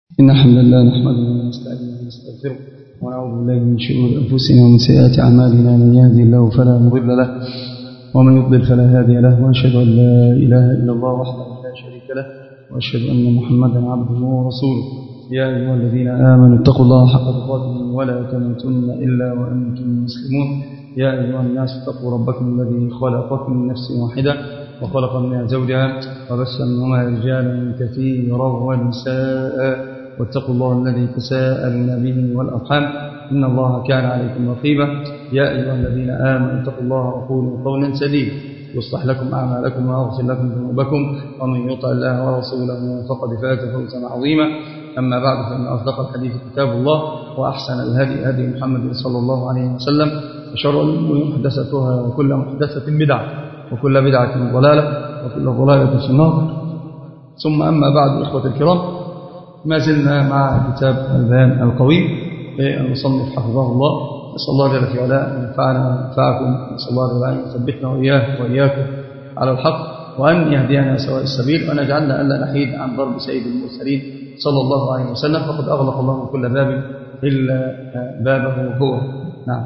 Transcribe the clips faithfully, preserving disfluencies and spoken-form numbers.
إن الحمد لله نحمده ونستعينه ونستغفره ونعوذ بالله من شرور أنفسنا ومن سيئات أعمالنا. من يهده الله فلا مضل له ومن يضلل فلا هادي له، وأشهد أن لا إله إلا الله وحده لا شريك له، وأشهد أن محمدا عبده ورسوله. يا أيها الذين آمنوا اتقوا الله حق تقاته ولا تموتن إلا وأنتم مسلمون. يا أيها الناس اتقوا ربكم الذي خلقكم من نفس واحدة وخلق منها زوجها وبث منهما رجالا كثيرا ونساء، واتقوا الله الذي تساءلون به والأرحام إن الله كان عليكم رقيبا. يا أيها الذين آمنوا اتقوا الله وقولوا قولا سديدا يصلح لكم أعمالكم ويغفر لكم ذنوبكم، ومن يطع الله ورسوله فقد فاز فوزا عظيما. أما بعد، فإن أصدق الحديث كتاب الله، وأحسن الهدي هدي محمد صلى الله عليه وسلم، وشر الأمور محدثاتها، وكل محدثة بدعة، وكل بدعة ضلالة، وكل ضلالة في النار. ثم أما بعد، إخوة الكرام، ما زلنا مع كتاب البيان القويم للمصنف حفظه الله. نسأل الله جل في علاه أن ينفعنا وينفعكم، نسأل الله جل أن يثبتنا وإياه وإياكم على الحق، وأن يهدينا سواء السبيل، وأن يجعلنا ألا نحيد عن ضرب سيد المرسلين صلى الله عليه وسلم، فقد أغلق الله كل باب إلا بابه هو. نعم.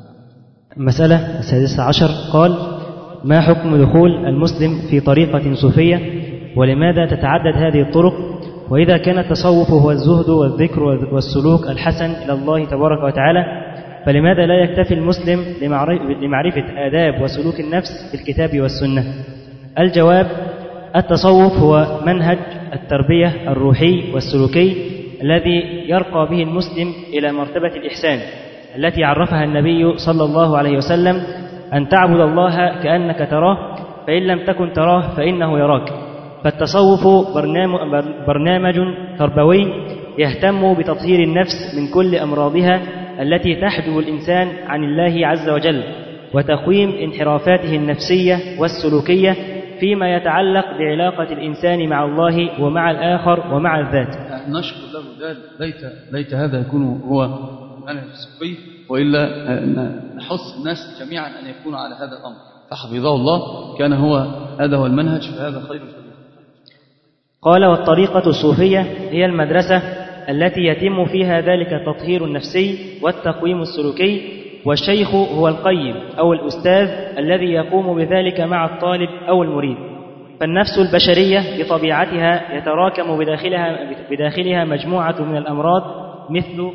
المسألة السادسة عشر قال: ما حكم دخول المسلم في طريقة صوفية، ولماذا تتعدد هذه الطرق؟ وإذا كان التصوف هو الزهد والذكر والسلوك الحسن إلى الله تبارك وتعالى، فلماذا لا يكتفي المسلم لمعرفة آداب وسلوك النفس بالكتاب والسنة؟ الجواب: التصوف هو منهج التربية الروحي والسلوكي الذي يرقى به المسلم إلى مرتبة الإحسان التي عرفها النبي صلى الله عليه وسلم: أن تعبد الله كأنك تراه، فإن لم تكن تراه فإنه يراك. فالتصوف برنامج تربوي يهتم بتطهير النفس من كل أمراضها التي تحجب الإنسان عن الله عز وجل، وتقويم انحرافاته النفسية والسلوكية فيما يتعلق بعلاقة الإنسان مع الله ومع الآخر ومع الذات. نشكر له ذلك. ليت, ليت هذا يكون هو المنهج الصوفي، وإلا نحث الناس جميعا أن يكونوا على هذا الأمر، فحفظه الله كان هو هذا هو المنهج، فهذا خير كبير. قال: والطريقة الصوفية هي المدرسة التي يتم فيها ذلك التطهير النفسي والتقويم السلوكي، والشيخ هو القيم أو الأستاذ الذي يقوم بذلك مع الطالب أو المريد. فالنفس البشرية بطبيعتها يتراكم بداخلها, بداخلها مجموعة من الأمراض، مثل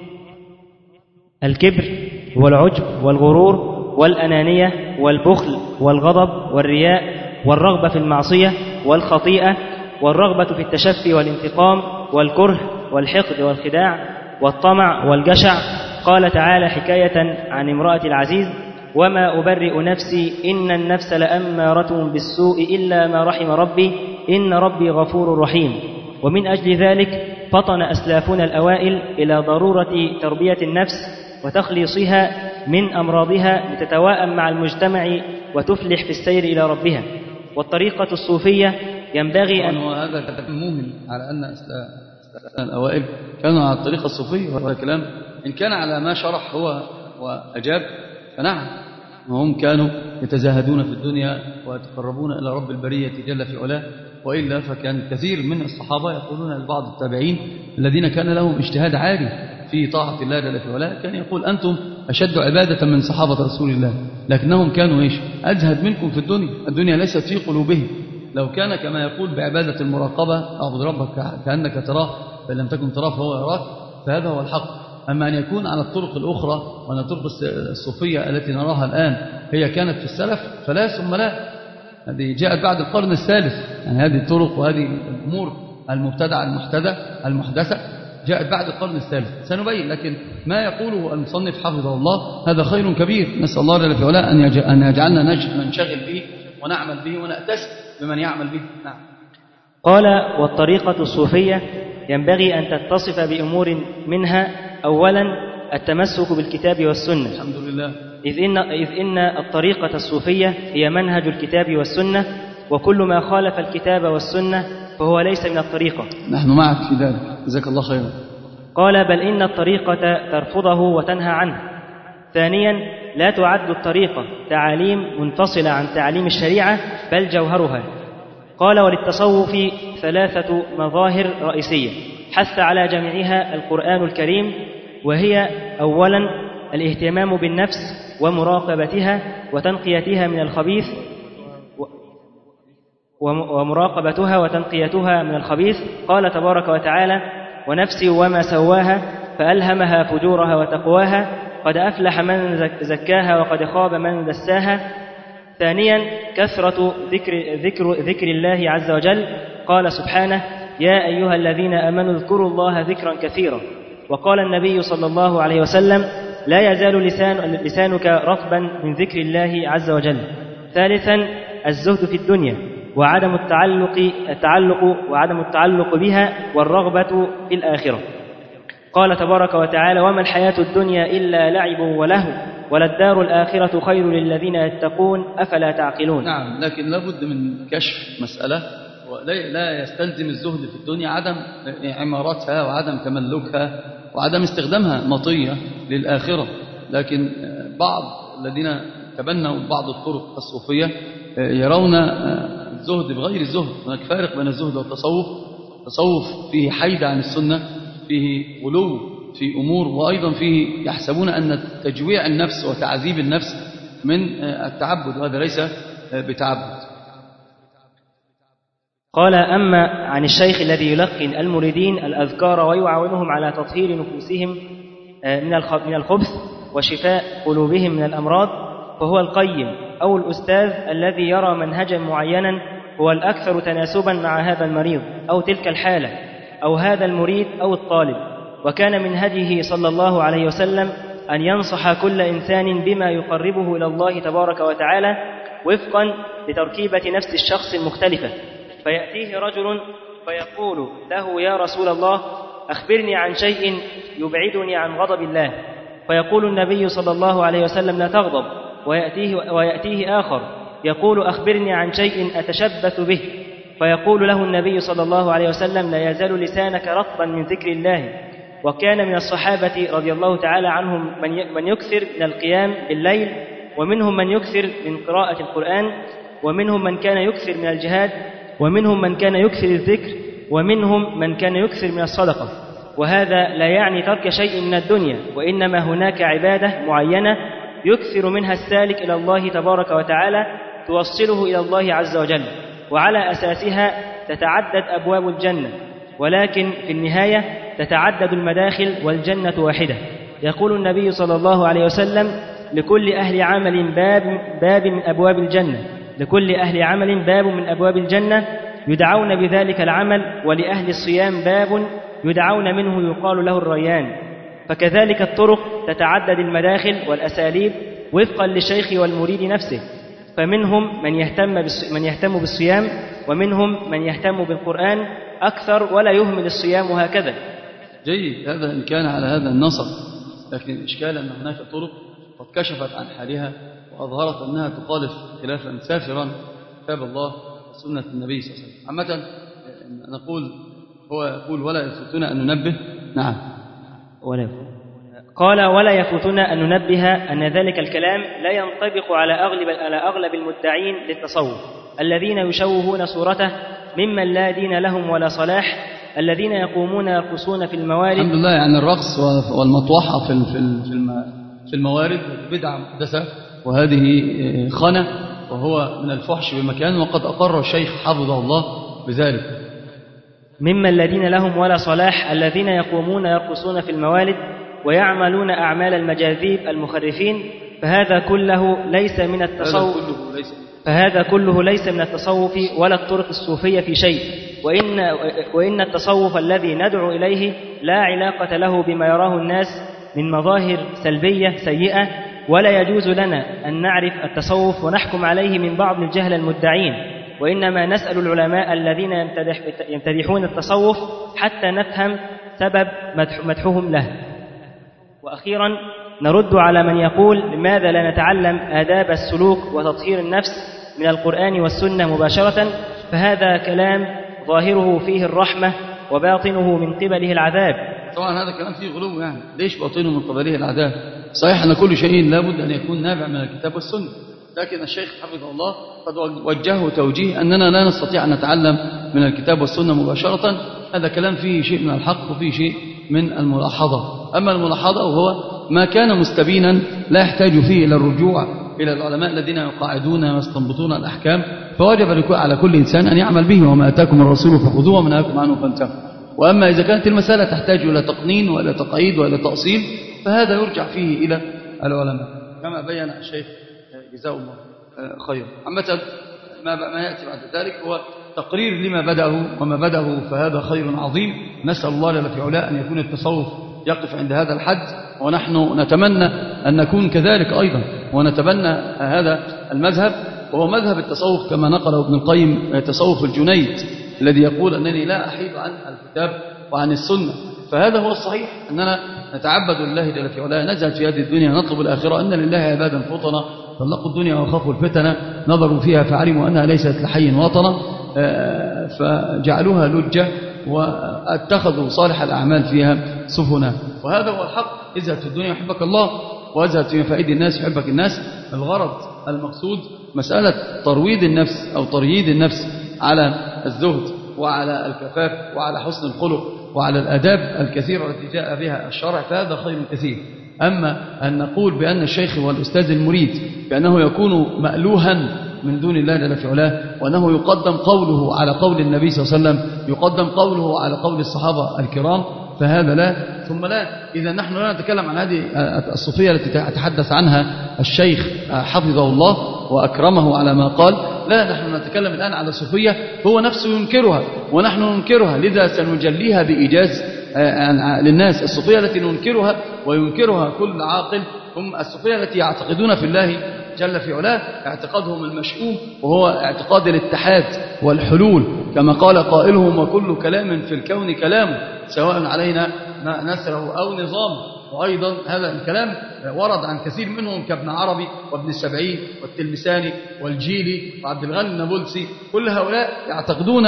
الكبر والعجب والغرور والأنانية والبخل والغضب والرياء والرغبة في المعصية والخطيئة والرغبة في التشفي والانتقام والكره والحقد والخداع والطمع والجشع. قال تعالى حكاية عن امرأة العزيز: وما أبرئ نفسي إن النفس لأمارة بالسوء إلا ما رحم ربي إن ربي غفور رحيم. ومن أجل ذلك فطن أسلافنا الأوائل إلى ضرورة تربية النفس وتخليصها من أمراضها لتتواءم مع المجتمع وتفلح في السير إلى ربها. والطريقة الصوفية ينبغي أن وهذا كلام موهن على أن أسلافنا الأوائل كانوا على الطريقة الصوفية، وهذا كلام إن كان على ما شرح هو وأجاب فنعم، وهم كانوا يتزاهدون في الدنيا ويتقربون إلى رب البرية جل في علاه. وإلا فكان كثير من الصحابة يقولون لبعض التابعين الذين كان لهم اجتهاد عالي في طاعة الله جل في علاه، كان يقول: أنتم أشد عبادة من صحابة رسول الله، لكنهم كانوا إيش؟ أزهد منكم في الدنيا، الدنيا ليست في قلوبهم. لو كان كما يقول بعبادة المراقبة: أعبد ربك كأنك تراه فإن لم تكن تراه فهو يراك، فهذا هو الحق. أما أن يكون على الطرق الأخرى، وأن الطرق الصوفية التي نراها الآن هي كانت في السلف، فلا ثم لا، هذه جاءت بعد القرن الثالث. يعني هذه الطرق وهذه الأمور المبتدعة المحتدة المحدثة جاءت بعد القرن الثالث، سنبين. لكن ما يقوله المصنف حفظه الله هذا خير كبير، نسأل الله جل في علاه أن يجعلنا ننشغل به ونعمل به ونأتسب بمن يعمل به. نعم. قال: والطريقة الصوفية ينبغي أن تتصف بأمور منها: أولا التمسك بالكتاب والسنة، الحمد لله، إذ إن, إذ إن الطريقة الصوفية هي منهج الكتاب والسنة، وكل ما خالف الكتاب والسنة فهو ليس من الطريقة. نحن معك في ذلك، جزاك الله خيرا. قال: بل إن الطريقة ترفضه وتنهى عنه. ثانيا لا تعد الطريقة تعاليم منفصلة عن تعاليم الشريعة، بل جوهرها. قال: وللتصوف ثلاثة مظاهر رئيسية: حث على جميعها القرآن الكريم، وهي أولا الاهتمام بالنفس ومراقبتها وتنقيتها من الخبيث ومراقبتها وتنقيتها من الخبيث. قال تبارك وتعالى: ونفس وما سواها فألهمها فجورها وتقواها قد أفلح من زكاها وقد خاب من دساها. ثانيا كثرة ذكر, ذكر, ذكر الله عز وجل. قال سبحانه: يا أيها الذين آمنوا اذكروا الله ذكرا كثيرا. وقال النبي صلى الله عليه وسلم: لا يزال لسان لسانك رطبا من ذكر الله عز وجل. ثالثا الزهد في الدنيا وعدم التعلق التعلق وعدم التعلق بها والرغبة في الآخرة. قال تبارك وتعالى: وما الحياة الدنيا إلا لعب ولهو وللدار الآخرة خير للذين يتقون أفلا تعقلون. نعم، لكن لابد من كشف مسألة، لا يستلزم الزهد في الدنيا عدم عمارتها وعدم تملكها وعدم استخدامها مطية للآخرة، لكن بعض الذين تبنوا بعض الطرق الصوفية يرون الزهد بغير الزهد. هناك فارق بين الزهد والتصوف. التصوف فيه حيد عن السنة، فيه غلو في أمور، وأيضا فيه يحسبون أن تجويع النفس وتعذيب النفس من التعبد، وهذا ليس بتعبد. قال: أما عن الشيخ الذي يلقن المريدين الأذكار ويعاونهم على تطهير نفوسهم من الخبث وشفاء قلوبهم من الأمراض، فهو القيم أو الأستاذ الذي يرى منهجا معينا هو الأكثر تناسبا مع هذا المريض أو تلك الحالة أو هذا المريد أو الطالب. وكان من هديه صلى الله عليه وسلم أن ينصح كل إنسان بما يقربه إلى الله تبارك وتعالى وفقا لتركيبة نفس الشخص المختلفة. فيأتيه رجل فيقول له: يا رسول الله، أخبرني عن شيء يبعدني عن غضب الله. فيقول النبي صلى الله عليه وسلم: لا تغضب. ويأتيه, ويأتيه آخر يقول: أخبرني عن شيء أتشبث به. فيقول له النبي صلى الله عليه وسلم: لا يزال لسانك رطبا من ذكر الله. وكان من الصحابة رضي الله تعالى عنهم من يكثر من القيام بالليل، ومنهم من يكثر من قراءة القرآن، ومنهم من كان يكثر من الجهاد، ومنهم من كان يكثر الذكر، ومنهم من كان يكثر من الصدقة. وهذا لا يعني ترك شيء من الدنيا، وإنما هناك عبادة معينة يكثر منها السالك إلى الله تبارك وتعالى توصله إلى الله عز وجل، وعلى أساسها تتعدد أبواب الجنة، ولكن في النهاية تتعدد المداخل والجنة واحدة. يقول النبي صلى الله عليه وسلم: لكل أهل عمل باب, باب من أبواب الجنة لكل أهل عمل باب من أبواب الجنة يدعون بذلك العمل، ولأهل الصيام باب يدعون منه يقال له الريان. فكذلك الطرق تتعدد المداخل والأساليب وفقا للشيخ والمريد نفسه، فمنهم من يهتم من يهتم بالصيام، ومنهم من يهتم بالقرآن أكثر ولا يهمل الصيام، وهكذا. جيد، هذا إن كان على هذا النصر. لكن الإشكال أن هناك طرق قد كشفت عن حالها وأظهرت أنها تخالف خلافا سافرا كتاب الله وسنة النبي صلى الله عليه وسلم. عامة نقول هو يقول: ولا يفوتنا أن ننبه. نعم، ولا يفوت. قال: ولا يفوتنا أن ننبه أن ذلك الكلام لا ينطبق على أغلب, على أغلب المدعين للتصوف الذين يشوهون صورته ممن لا دين لهم ولا صلاح، الذين يقومون يرقصون في الموارد. الحمد لله، يعني الرقص والمطوحة في في الموارد بدعة محدثة، وهذه خنة، وهو من الفحش بمكان، وقد أقر الشيخ حفظه الله بذلك. ممن الذين لهم ولا صلاح الذين يقومون يرقصون في الموالد ويعملون أعمال المجاذيب المخرفين، فهذا كله ليس من التصوف فهذا كله ليس من التصوف ولا الطرق الصوفية في شيء، وإن, وإن التصوف الذي ندعو إليه لا علاقة له بما يراه الناس من مظاهر سلبية سيئة، ولا يجوز لنا أن نعرف التصوف ونحكم عليه من بعض الجهل المدعين، وإنما نسأل العلماء الذين يمتدح يمتدحون التصوف حتى نفهم سبب مدحهم له. وأخيرا نرد على من يقول: لماذا لا نتعلم آداب السلوك وتطهير النفس من القرآن والسنة مباشرة؟ فهذا كلام ظاهره فيه الرحمة وباطنه من قبله العذاب. طبعا هذا كلام فيه غلو، يعني ليش باطنه من قبله العذاب؟ صحيح أن كل شيء لابد أن يكون نابع من الكتاب والسنة، لكن الشيخ حفظه الله قد وجهه توجيه أننا لا نستطيع أن نتعلم من الكتاب والسنة مباشرة، هذا كلام فيه شيء من الحق وفيه شيء من الملاحظة. أما الملاحظة وهو ما كان مستبينا لا يحتاج فيه إلى الرجوع إلى العلماء الذين يقاعدون ويستنبطون الأحكام، فوجب على كل إنسان أن يعمل به، وما أتاكم الرسول فخذوه وما نهاكم عنه فانتهوا. وأما إذا كانت المسألة تحتاج إلى تقنين وإلى تقعيد وإلى تأصيل فهذا يرجع فيه إلى العلماء كما بين الشيخ جزاه الله خيرا. عامة ما يأتي بعد ذلك هو تقرير لما بدأه، وما بدأه فهذا خير عظيم. نسأل الله جل في علاه أن يكون التصوف يقف عند هذا الحد، ونحن نتمنى أن نكون كذلك أيضا، ونتبنى هذا المذهب، وهو مذهب التصوف كما نقله ابن القيم تصوف الجنيد الذي يقول أنني لا أحيد عن الكتاب وعن السنة. فهذا هو الصحيح، أننا نتعبد لله جل في علاه، نزهد في هذه الدنيا نطلب الآخرة، أن لله عبادا فطنا طلقوا الدنيا وخافوا الفتنة، نظروا فيها فعلموا أنها ليست لحي وطنا فجعلوها لجة واتخذوا صالح الأعمال فيها سفنا. وهذا هو الحق، ازهد في الدنيا يحبك الله، وازهد في مفائد الناس يحبك الناس. الغرض المقصود مسألة ترويض النفس أو ترييد النفس على الزهد وعلى الكفاف وعلى حسن الخلق وعلى الآداب الكثيرة التي جاء بها الشرع، فهذا خير كثير. أما أن نقول بأن الشيخ والأستاذ المريد بأنه يكون مألوها من دون الله جل في علاه، وأنه يقدم قوله على قول النبي صلى الله عليه وسلم، يقدم قوله على قول الصحابة الكرام، فهذا لا ثم لا. إذا نحن لا نتكلم عن هذه الصوفية التي تحدث عنها الشيخ حفظه الله وأكرمه على ما قال، لا، نحن نتكلم الآن على الصوفية هو نفسه ينكرها ونحن ننكرها، لذا سنجليها بإيجاز للناس. الصوفية التي ننكرها وينكرها كل عاقل هم الصوفية التي يعتقدون في الله جل في علاه اعتقادهم المشؤوم، وهو اعتقاد الاتحاد والحلول، كما قال قائلهم: وكل كلام في الكون كلامه سواء علينا نثره أو نظامه. وأيضا هذا الكلام ورد عن كثير منهم كابن عربي وابن السبعين والتلمساني والجيلي وعبد الغني النابلسي. كل هؤلاء يعتقدون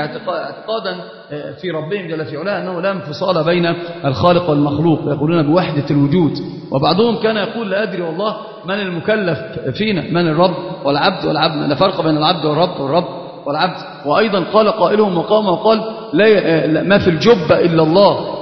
اعتقادا في ربهم جل في علاه أنه لا انفصال بين الخالق والمخلوق، يقولون بوحدة الوجود. وبعضهم كان يقول: لا أدري والله من المكلف فينا، من الرب والعبد والعبد، لا فرق بين العبد والرب والرب والعبد. وأيضا قال قائلهم وقام وقال: لا ما في الجب إلا الله.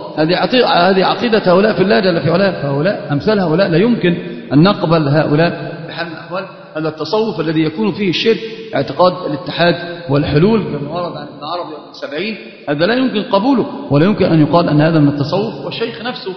هذه عقيدة هؤلاء في الله جل في علاه. فهؤلاء أمثال هؤلاء لا يمكن أن نقبل هؤلاء بحال من الأحوال. هذا التصوف الذي يكون فيه الشرك اعتقاد الاتحاد والحلول كما ورد عن ابن عربي والسبعين، هذا لا يمكن قبوله، ولا يمكن أن يقال أن هذا من التصوف. والشيخ نفسه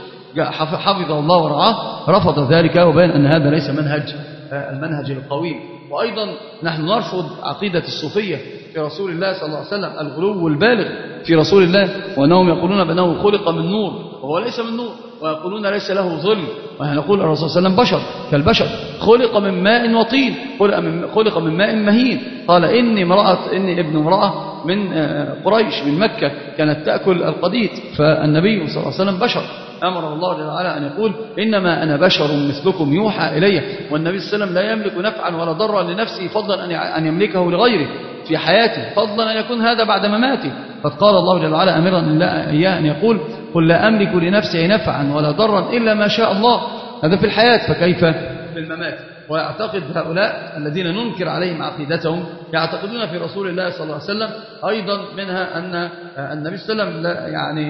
حفظه الله ورعاه رفض ذلك وبين أن هذا ليس منهج المنهج القويم. وأيضا نحن نرفض عقيدة الصوفية في رسول الله صلى الله عليه وسلم، الغلو البالغ في رسول الله، وأنهم يقولون بأنه خلق من نور وهو ليس من نور، ويقولون ليس له ظل، ونحن نقول الرسول صلى الله عليه وسلم بشر كالبشر، خلق من ماء وطين، خلق من, خلق من ماء مهين. قال: إني امرأة إني ابن امرأة من قريش من مكة كانت تأكل القديد. فالنبي صلى الله عليه وسلم بشر، أمر الله جل وعلا أن يقول: إنما أنا بشر مثلكم يوحى إلي. والنبي صلى الله عليه وسلم لا يملك نفعا ولا ضرا لنفسه فضلا أن يملكه لغيره في حياته، فضلا أن يكون هذا بعد مماته. قد قال الله جل وعلا أمرا إياه أن يقول: قل لا أملك لنفسي نفعا ولا ضرا إلا ما شاء الله. هذا في الحياة، فكيف في الممات؟ ويعتقد هؤلاء الذين ننكر عليهم عقيدتهم يعتقدون في رسول الله صلى الله عليه وسلم أيضا منها أن النبي صلى الله عليه وسلم يعني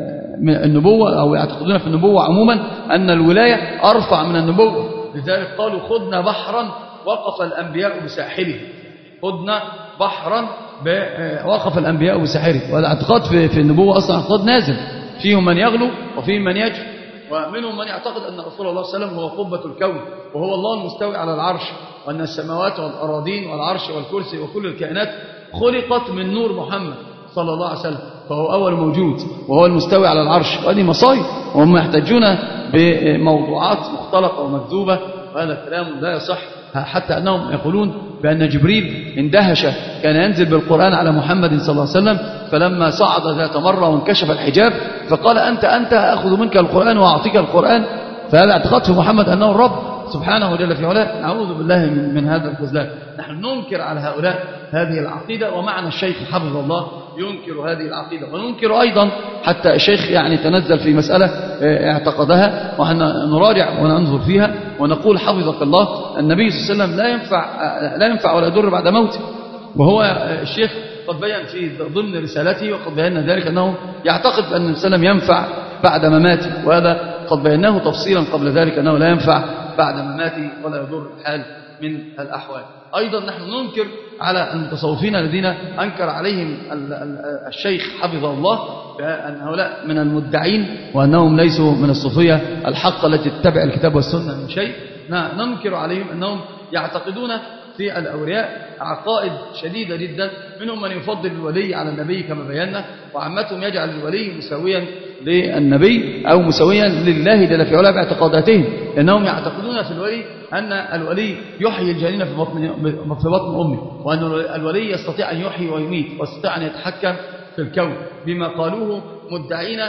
من النبوة، أو يعتقدون في النبوة عموما أن الولاية أرفع من النبوة. لذلك قالوا: خذنا بحرا وقف الأنبياء بساحله. خذنا بحرا وقف الأنبياء بساحله. وهذا اعتقاد في النبوة أصلا اعتقاد نازل، فيهم من يغلو وفيهم من يجري، ومنهم من يعتقد أن رسول الله صلى الله عليه وسلم هو قبة الكون وهو الله المستوي على العرش، وأن السماوات والأراضين والعرش والكرسي وكل الكائنات خلقت من نور محمد صلى الله عليه وسلم، فهو أول موجود وهو المستوي على العرش. وهذه مصايب، وهم يحتجون بموضوعات مختلقة ومكذوبة، وهذا الكلام لا يصح. حتى أنهم يقولون بأن جبريل اندهش، كان ينزل بالقرآن على محمد صلى الله عليه وسلم، فلما صعد ذات مرة وانكشف الحجاب فقال: أنت أنت أخذ منك القرآن وأعطيك القرآن. فهذا اعتقاد في محمد أنه الرب سبحانه وجل في علاه. نعوذ بالله من, من هذا الخذلان. نحن ننكر على هؤلاء هذه العقيدة، ومعنا الشيخ حفظه الله ينكر هذه العقيدة، وننكر أيضا حتى الشيخ يعني تنزل في مسألة اعتقدها، ونحن نراجع وننظر فيها ونقول: حفظك الله، النبي صلى الله عليه وسلم لا ينفع لا ينفع ولا يضر بعد موته. وهو الشيخ قد بيّن في ضمن رسالته وقد بيّن ذلك أنه يعتقد أن النبي صلى الله عليه وسلم ينفع بعد مماته، وهذا قد بيناه تفصيلا قبل ذلك أنه لا ينفع بعد مماته ولا يضر الحال من الأحوال. أيضا نحن ننكر على المتصوفين الذين أنكر عليهم الشيخ حفظه الله بأن هؤلاء من المدعين وأنهم ليسوا من الصوفية الحق التي تتبع الكتاب والسنة من شيء. ننكر عليهم أنهم يعتقدون في الأولياء عقائد شديدة جدا، منهم من يفضل الولي على النبي كما بينا، وعامتهم يجعل الولي مساويا للنبي أو مساويا لله جل في علاه باعتقاداتهم، لأنهم يعتقدون في الولي أن الولي يحيي الجنين في بطن في بطن أمه، وأن الولي يستطيع أن يحيي ويميت ويستطيع أن يتحكم في الكون، بما قالوه مدعين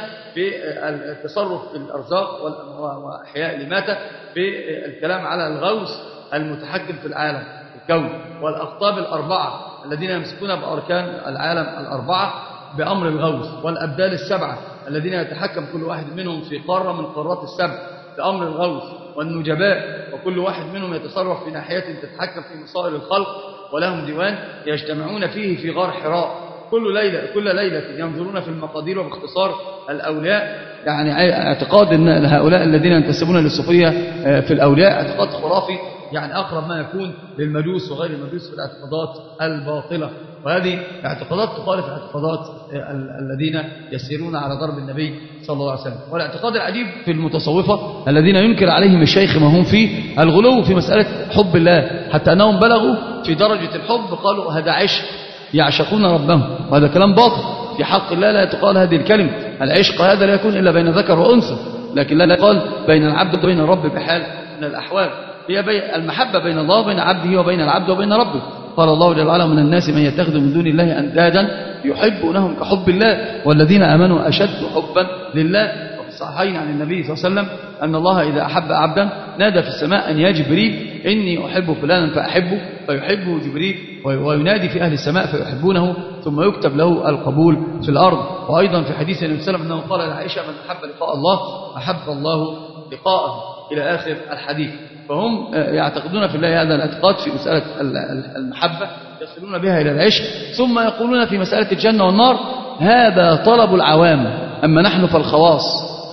بالتصرف في الأرزاق وإحياء الأموات، بالكلام على الغوث المتحكم في العالم الكون، والأقطاب الأربعة الذين يمسكون بأركان العالم الأربعة بأمر الغوث، والأبدال السبعة الذين يتحكم كل واحد منهم في قارة من قارات السبع بأمر الغوث، والنجباء وكل واحد منهم يتصرف في ناحية تتحكم في مصائر الخلق، ولهم ديوان يجتمعون فيه في غار حراء كل ليلة كل ليلة ينظرون في المقادير. وباختصار الأولياء يعني اعتقاد أن هؤلاء الذين ينتسبون للصوفية في الأولياء اعتقاد خرافي، يعني أقرب ما يكون للمجوس وغير المجوس في الاعتقادات الباطلة، وهذه اعتقادات تخالف اعتقادات الذين يسيرون على ضرب النبي صلى الله عليه وسلم. والاعتقاد العجيب في المتصوفة الذين ينكر عليهم الشيخ ما هم فيه الغلو في مسألة حب الله، حتى أنهم بلغوا في درجة الحب قالوا هذا عشق، يعشقون ربهم، وهذا كلام باطل في حق الله، لا تقال هذه الكلمة. العشق هذا لا يكون إلا بين ذكر وأنثى، لكن لا يقال بين العبد وبين الرب بحال من الأحوال. هي المحبة بين الله وبين عبده وبين العبد وبين ربه. قال الله جل وعلا من الناس من يتخذ من دون الله أندادا يحبونهم كحب الله والذين آمنوا أشد حبا لله. وفي الصحيحين عن النبي صلى الله عليه وسلم أن الله إذا أحب عبدا نادى في السماء أن يا جبريل إني أحب فلانا فأحبه، فيحبه جبريل وينادي في أهل السماء فيحبونه، ثم يكتب له القبول في الأرض. وأيضا في حديث النبي صلى الله عليه وسلم أنه قال لعائشة من أحب لقاء الله أحب الله لقاءه إلى آخر الحديث. فهم يعتقدون في الله هذا الاعتقاد في مسألة المحبة، يصلون بها إلى العشق، ثم يقولون في مسألة الجنة والنار هذا طلب العوام، أما نحن فالخواص.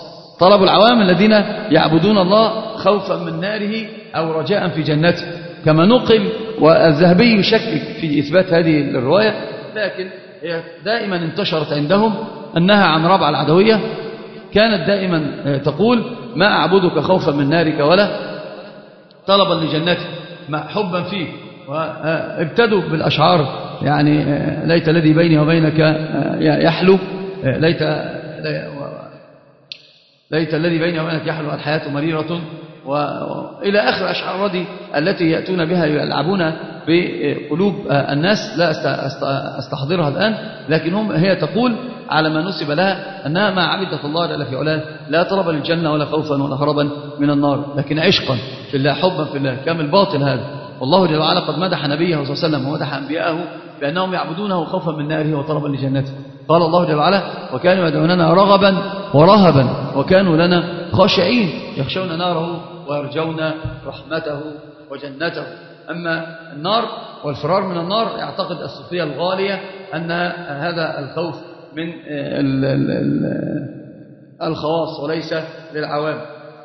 طلب العوام الذين يعبدون الله خوفا من ناره أو رجاء في جنته، كما نقل. والذهبي يشكك في إثبات هذه الرواية، لكن هي دائما انتشرت عندهم أنها عن ربع العدوية، كانت دائما تقول ما أعبدك خوفا من نارك ولا طلبا لجنتك، ما حبا فيه. وابتدوا بالأشعار يعني ليت الذي بيني وبينك يحلو، ليت ليت الذي بيني وبينك يحلو الحياة مريرة، وإلى آخر أشعار ردي التي يأتون بها يلعبون بقلوب الناس. لا أستحضرها الآن، لكن هم هي تقول على ما نسب لها أنها ما عبدت الله جل في علاه لا طلبا للجنة ولا خوفا ولا هربا من النار، لكن عشقا في الله حبا في الله. كامل باطل هذا. والله جل وعلا قد مدح نبيه صلى الله عليه وسلم ومدح أنبياءه بأنهم يعبدونه خوفا من ناره وطلبا لجنته. قال الله جل وعلا وكانوا يدعوننا رغبا ورهبا وكانوا لنا خاشعين، يخشون ناره ويرجون رحمته وجنته. أما النار والفرار من النار يعتقد الصوفية الغالية أن هذا الخوف من الخواص وليس للعوام.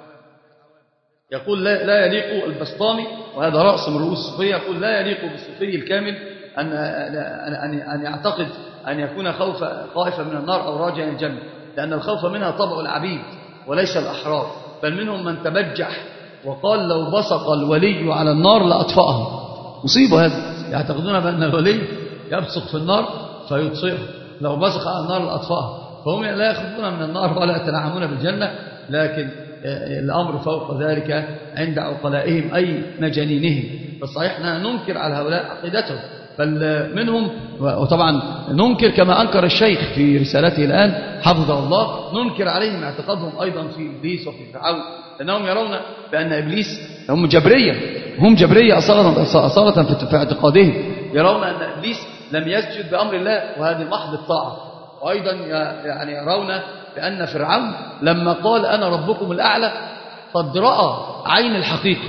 يقول لا يليق البسطامي، وهذا رأس من رؤوس الصوفية، يقول لا يليق بالصوفي الكامل أن أن يعتقد أن يكون خوف خائفا من النار أو راجيا الجنة، لأن الخوف منها طبع العبيد وليس الأحرار، بل منهم من تبجح وقال لو بصق الولي على النار لأطفأها. مصيبة هذا، يعتقدون بأن الولي يبصق في النار فيطفئها، لو بصق على النار لأطفأها. فهم لا يخافون من النار ولا يتنعمون بالجنة، لكن الأمر فوق ذلك عند عقلائهم أي مجانينهم. فالصحيح ننكر على هؤلاء عقيدتهم، بل منهم، وطبعا ننكر كما أنكر الشيخ في رسالته الآن حفظه الله، ننكر عليهم اعتقادهم أيضا في إبليس وفي فرعون، لأنهم يرون بأن إبليس هم جبرية، هم جبرية أصالة في اعتقادهم، يرون أن إبليس لم يسجد بأمر الله وهذه محض الطاعة. وأيضا يعني يرون بأن فرعون لما قال أنا ربكم الأعلى قد رأى عين الحقيقة.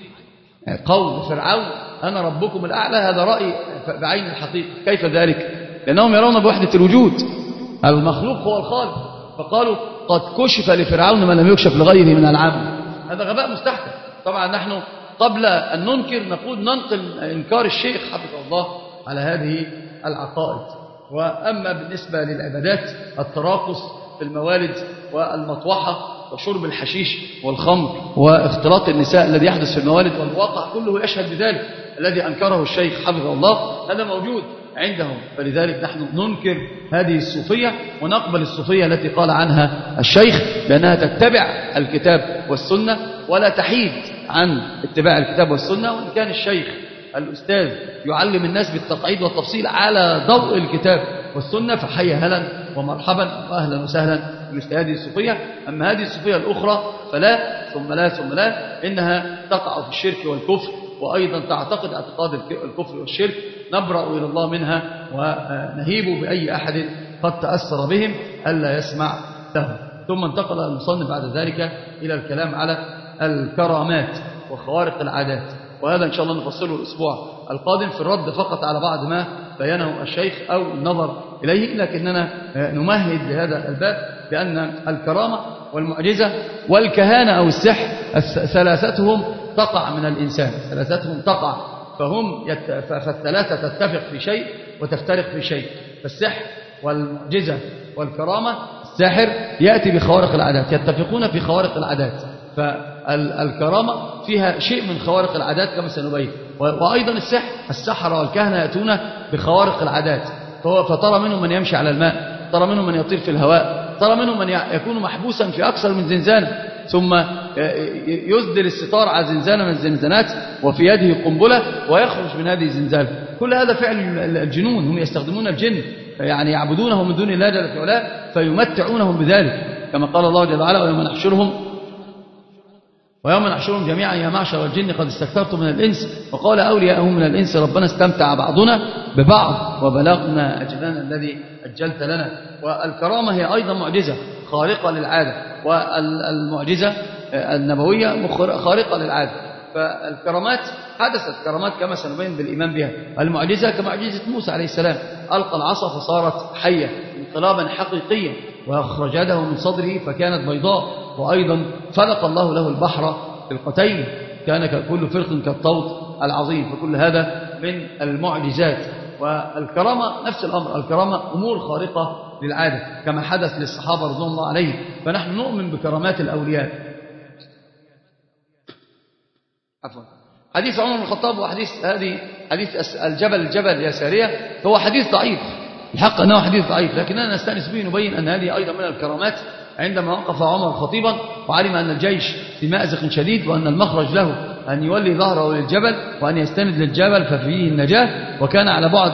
قول فرعون أنا ربكم الأعلى هذا رأي بعين الحقيقة. كيف ذلك؟ لأنهم يرون بوحدة الوجود، المخلوق هو الخالق، فقالوا قد كشف لفرعون ما لم يكشف لغيره من العام. هذا غباء مستحدث. طبعا نحن قبل أن ننكر نقول ننقل إنكار الشيخ حفظه الله على هذه العقائد. وأما بالنسبة للعبادات، التراقص في الموالد والمطوحة وشرب الحشيش والخمر واختلاط النساء الذي يحدث في الموالد، والواقع كله يشهد بذلك الذي أنكره الشيخ حفظه الله، هذا موجود عندهم. فلذلك نحن ننكر هذه الصوفية ونقبل الصوفية التي قال عنها الشيخ بأنها تتبع الكتاب والسنة ولا تحيد عن اتباع الكتاب والسنة. وإن كان الشيخ الأستاذ يعلم الناس بالتقعيد والتفصيل على ضوء الكتاب والسنة فحي هلا ومرحبا وأهلا وسهلا مثل هذه الصوفية. أما هذه الصوفية الأخرى فلا ثم لا ثم لا، إنها تقع في الشرك والكفر، وأيضا تعتقد اعتقاد الكفر والشرك، نبرأ إلى الله منها ونهيب بأي أحد قد تأثر بهم ألا يسمع له. ثم انتقل المصنف بعد ذلك إلى الكلام على الكرامات وخوارق العادات، وهذا إن شاء الله نفصله الأسبوع القادم في الرد فقط على بعض ما بينه الشيخ أو النظر إليه، لكننا نمهد لهذا الباب بأن الكرامة والمعجزة والكهانة أو السحر ثلاثتهم تقع من الإنسان، ثلاثتهم تقع، فهم يت... فالثلاثة تتفق في شيء وتفترق في شيء. فالسحر والمعجزة والكرامة، الساحر يأتي بخوارق العادات، يتفقون في خوارق العادات، فالكرامة فيها شيء من خوارق العادات كما سنبين. وأيضا السحر، السحرة والكهنة يأتون بخوارق العادات، فترى منهم من يمشي على الماء، ترى منهم من يطير في الهواء، ترى منهم من يكون محبوسا في أكثر من زنزانة ثم يسدل الستار على زنزانة من الزنزانات وفي يده قنبلة ويخرج من هذه الزنزانة. كل هذا فعل الجنون، هم يستخدمون الجن يعني يعبدونه من دون الله جل وعلا فيمتعونهم بذلك، كما قال الله جل وعلا ويوم نحشرهم ويوم نحشرهم جميعا يا معشر الجن قد استكثرتم من الإنس وقال أولياءهم من الإنس ربنا استمتع بعضنا ببعض وبلغنا أجلنا الذي أجلت لنا. والكرامة هي أيضا معجزة خارقة للعادة، والمعجزة النبوية خارقة للعادة. فالكرامات حدثت كرامات كما سنبين بالإيمان بها. المعجزة كمعجزة موسى عليه السلام، ألقى العصا فصارت حية انقلابا حقيقيا، وأخرج يده من صدره فكانت بيضاء، وأيضا فلق الله له البحر بالقتين كان كل فرق كالطود العظيم. فكل هذا من المعجزات. والكرامة نفس الأمر، الكرامة أمور خارقة للعادة كما حدث للصحابة رضي الله عليهم. فنحن نؤمن بكرامات الأولياء. عفوا حديث عمر بن الخطاب وحديث هذه حديث الجبل الجبل يا سارية هو حديث ضعيف، الحق أنه حديث ضعيف، لكننا نستأنس به نبين أن هذه أيضا من الكرامات. عندما وقف عمر خطيبا وعلم أن الجيش في مأزق شديد وأن المخرج له أن يولي ظهره للجبل وأن يستند للجبل ففيه النجاة، وكان على بعد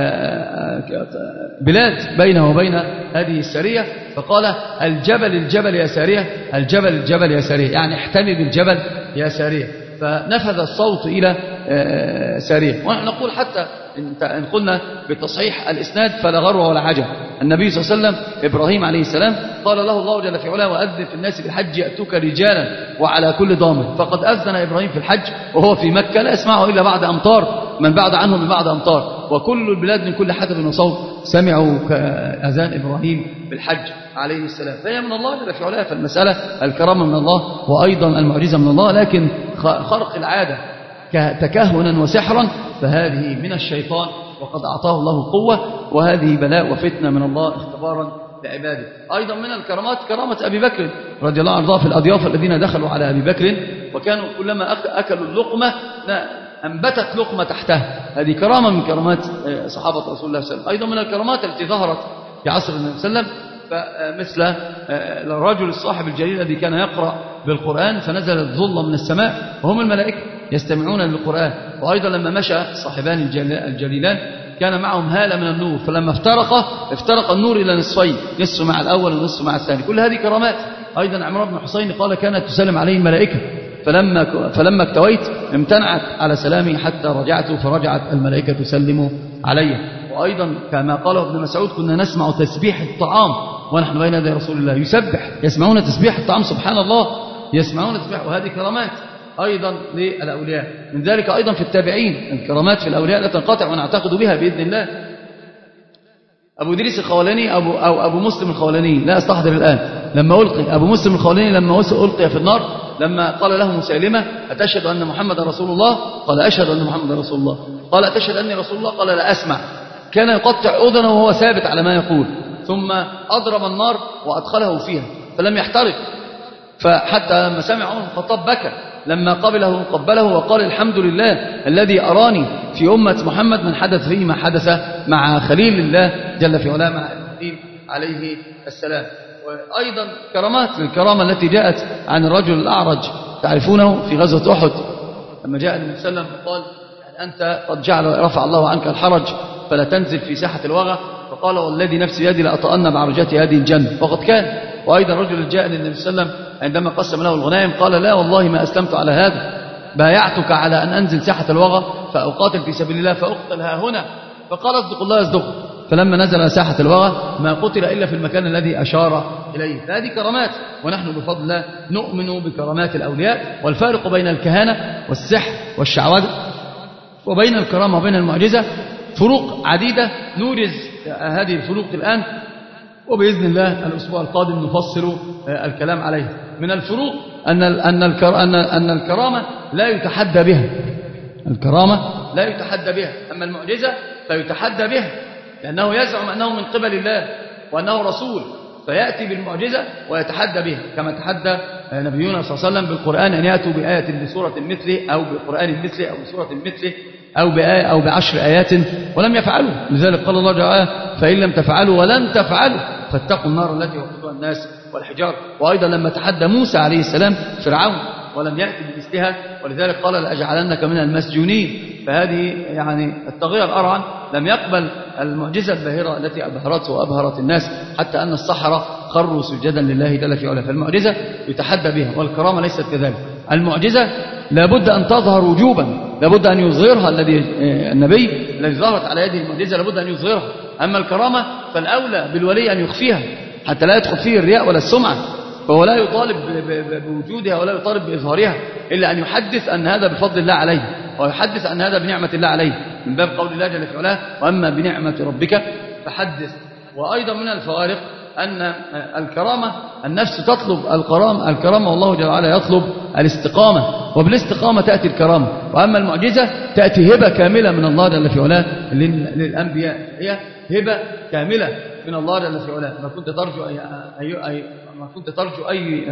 بلاد بينه وبين هذه السارية، فقال الجبل الجبل يا سارية، الجبل الجبل يا سارية، يعني احتمي بالجبل يا سارية. فنفذ الصوت إلى سارية. ونحن نقول حتى إن قلنا بتصحيح الإسناد فلا غرو ولا عجب. النبي صلى الله عليه وسلم إبراهيم عليه السلام قال له الله جل في علاه وأذن في الناس بالحج يأتوك رجالا وعلى كل ضامن. فقد أذن إبراهيم في الحج وهو في مكة لا يسمعه إلا بعد أمطار، من بعد عنه من بعد أمطار، وكل البلاد من كل حدب وصوب سمعوا كأذان إبراهيم بالحج عليه السلام. فهي من الله جل في علاه. فالمسألة الكرامة من الله وأيضا المعجزة من الله، لكن خرق العادة تكهنا وسحرا فهذه من الشيطان وقد أعطاه الله قوة، وهذه بلاء وفتنة من الله اختبارا لعباده. أيضا من الكرامات كرامة أبي بكر رضي الله عنه في الأضياف الذين دخلوا على أبي بكر وكانوا كلما أكلوا اللقمة أنبتت لقمة تحتها، هذه كرامة من كرامات صحابة رسول الله صلى الله عليه وسلم. أيضا من الكرامات التي ظهرت في عصر النبي صلى الله عليه وسلم فمثل الرجل الصاحب الجليل الذي كان يقرأ بالقرآن فنزلت ظلة من السماء وهم الملائكة يستمعون للقرآن. وأيضا لما مشى صاحبان الجليلان كان معهم هالة من النور، فلما افترق افترق النور إلى نصفين، نصف مع الأول ونصف مع الثاني. كل هذه كرامات. أيضا عمران بن حسين قال كانت تسلم عليه الملائكة فلما فلما اكتويت امتنعت على سلامي حتى رجعت فرجعت الملائكة تسلم علي. وأيضا كما قاله ابن مسعود كنا نسمع تسبيح الطعام ونحن بين يدي رسول الله يسبح، يسمعون تسبيح الطعام سبحان الله، يسمعون تسبيح. وهذه كرامات أيضا للأولياء. من ذلك أيضا في التابعين الكرامات في الأولياء لا تنقطع ونعتقد بها بإذن الله. أبو إدريس الخولاني أبو أو أبو مسلم الخولاني لا أستحضر الآن، لما ألقي أبو مسلم الخولاني لما ألقي في النار، لما قال له مسيلمة أتشهد أن محمد رسول الله؟ قال أشهد أن محمد رسول الله. قال أتشهد أني رسول الله؟ قال لا أسمع. كان يقطع أذنه وهو ثابت على ما يقول، ثم أضرب النار وأدخله فيها فلم يحترق. فحتى لما سمع عمر بن الخطاب بكى لما قبله قبله وقال الحمد لله الذي أراني في أمة محمد من حدث فيه ما حدث مع خليل الله جل في علاه مع إبراهيم عليه السلام. وأيضا كرامات الكرامة التي جاءت عن الرجل الأعرج تعرفونه في غزوة أحد، لما جاء النبي صلى الله عليه وسلم قال يعني أنت قد جعل رفع الله عنك الحرج فلا تنزل في ساحة الوغى، فقال والذي نفسي يدي لأطأن بعرجات هذه الجنة، وقد كان. وأيضا رجل جاء للنبي صلى الله عليه وسلم عندما قسم له الغنائم قال لا والله ما أسلمت على هذا، بايعتك على أن أنزل ساحة الوغى فأقاتل في سبيل الله فأقتل ها هنا، فقال اصدق الله يصدق. فلما نزل ساحة الوغى ما قتل إلا في المكان الذي أشار إليه. فهذه كرامات، ونحن بفضل الله نؤمن بكرامات الأولياء. والفارق بين الكهانة والسحر والشعوذة وبين الكرامة وبين المعجزة فروق عديدة نورز هذه الفروق الآن، وبإذن الله الأسبوع القادم نفصل الكلام عليه. من الفروق أن أن أن الكرامة لا يتحدى بها، الكرامة لا يتحدى بها، أما المعجزة فيتحدى بها، لأنه يزعم أنه من قبل الله وأنه رسول، فيأتي بالمعجزة ويتحدى بها، كما تحدى نبينا صلى الله عليه وسلم بالقرآن أن يأتوا بآية بسورة مثله أو بقرآن مثله أو بسورة مثله أو بآية أو بعشر آيات ولم يفعلوا. لذلك قال الله تعالى فإن لم تفعلوا ولن تفعلوا فاتقوا النار التي وقودها الناس والحجار. وأيضا لما تحدى موسى عليه السلام فرعون ولم يأتي بمثلها، ولذلك قال لأجعلنك من المسجونين. فهذه يعني الطاغية الأرعن لم يقبل المعجزة الباهرة التي أبهرته وأبهرت الناس حتى أن السحرة خروا سجدا لله جل في علاه. فالمعجزة يتحدى بها، والكرامة ليست كذلك. المعجزة لابد أن تظهر وجوبا، لابد أن يظهرها الذي النبي الذي ظهرت على يده المعجزة لابد أن يظهرها. أما الكرامة فالأولى بالولي أن يخفيها حتى لا يدخل فيه الرياء ولا السمعة، فهو لا يطالب بوجودها ولا يطالب بإظهارها إلا أن يحدث أن هذا بفضل الله عليه، ويحدث أن هذا بنعمة الله عليه، من باب قول الله جل في علاه وأما بنعمة ربك فحدث. وأيضا من الفوارق أن الكرامة النفس تطلب الكرامة، الكرامة والله جل وعلا يطلب الاستقامة، وبالاستقامة تأتي الكرامة. وأما المعجزة تأتي هبة كاملة من الله جل في علاه للأنبياء، هي هبة كاملة من الله جل في علاه. ما كنت ترجو أي أي أي ما كنت ترجو أي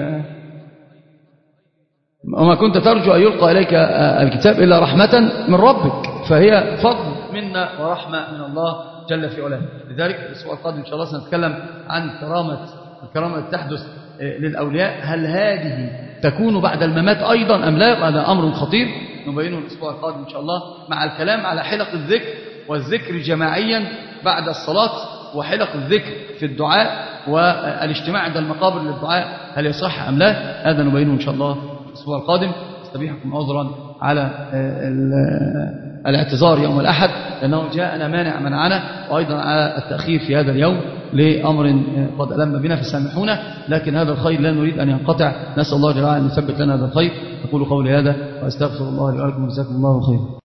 وما كنت ترجو أن يلقى إليك الكتاب إلا رحمة من ربك، فهي فضل منا ورحمة من الله جل في علاه. لذلك الأسبوع القادم إن شاء الله سنتكلم عن كرامة الكرامة التي تحدث للأولياء، هل هذه تكون بعد الممات أيضا أم لا؟ هذا أمر خطير نبينه الأسبوع القادم إن شاء الله، مع الكلام على حلق الذكر والذكر جماعيا بعد الصلاة، وحلق الذكر في الدعاء والاجتماع عند المقابر للدعاء هل يصح أم لا؟ هذا نبينه إن شاء الله الأسبوع القادم. استبيحكم عذرا على الاعتذار يوم الأحد لأنه جاءنا مانع منعنا، وأيضا على التأخير في هذا اليوم لأمر قد ألم بنا فسامحونا، لكن هذا الخير لا نريد أن ينقطع. نسأل الله جل وعلا أن يثبت لنا هذا الخير. أقول قولي هذا وأستغفر الله لي ولكم وجزاكم الله خيرا.